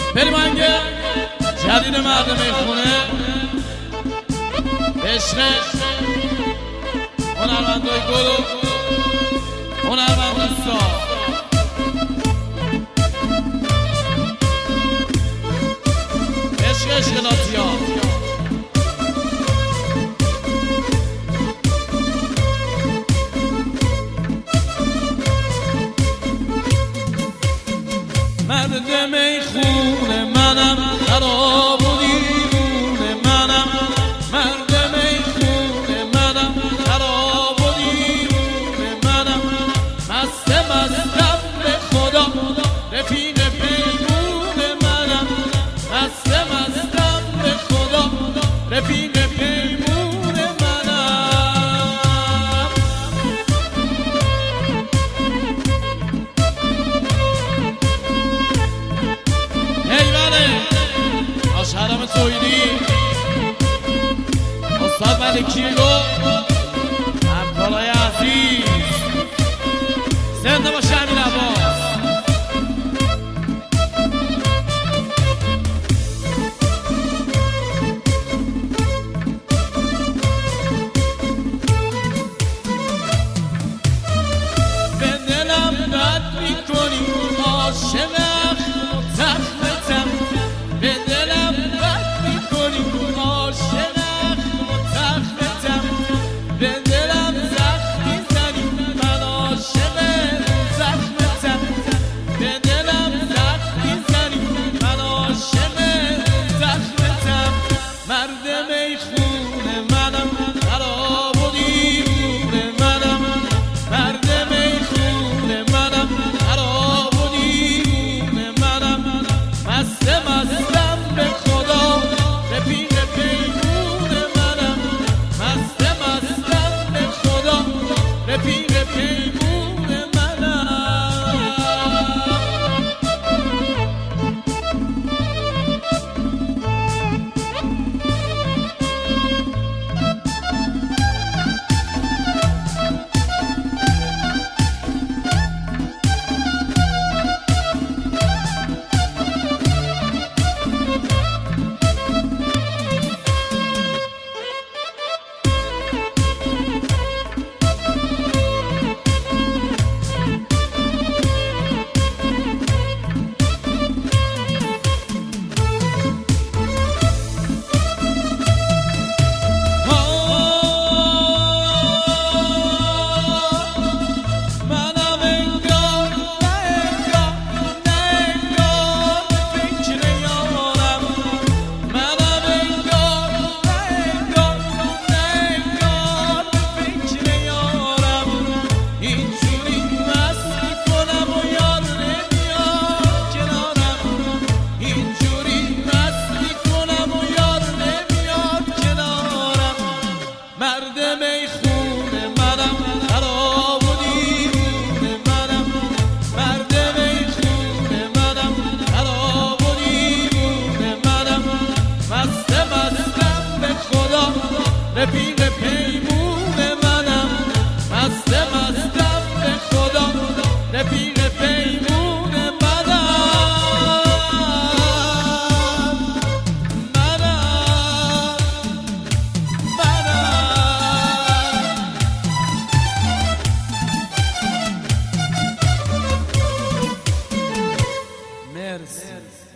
بریم آهنگ جدید مردم خونه عشق هنرمندای گل و هنرمندای ساز. عشق اشکالاتیات مرد میخونه منم خراب و دیوونه منم مرد میخونه منم خراب و دیوونه منم مستم به خدا رفیق پیمونه منم مستم به خدا رفیق پیمونه منم شهرام تویدی استاد ملکی گفت همکارای عزیز زنده باشه امین عباس. به دلم بد میکنی عاشق تختم به دلم بد میکنی عاشق تختم به دلم زخم میزنی من عاشق زخمتم به دلم زخم میزنی من عاشق زخمتم مرد میخونه منم خراب و دیوونه منم مرد میخونه منم خراب و دیوونه منم مستم به خدا رفیق پیمونه منم مستم به خدا رفیق پیمونه منم. مرد میخونه منم خراب و دیوونه منم مرد میخونه منم خراب و دیوونه منم مستم به خدا رفیق پیمونه منم مستم به خدا رفیق پیمونه منم Mercy.